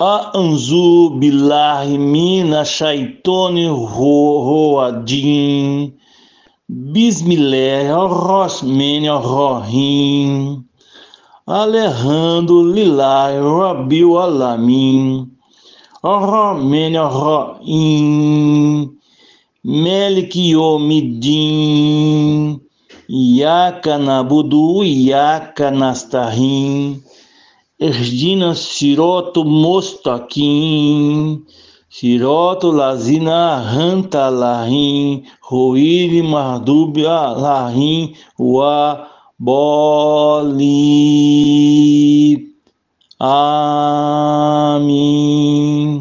A'udzu billahi minasyaitonir rajim. Bismillahirrahmanirrahim. Alhamdulillahi rabbil alamin. Arrahmanirrahim. Maliki yawmiddin. Iyyaka na'budu wa iyyaka nasta'in. Ihdina siratal mustaqim. Siratal ladzina an'amta alaihim ghairil maghdubi alaihim waladdallin. Amin.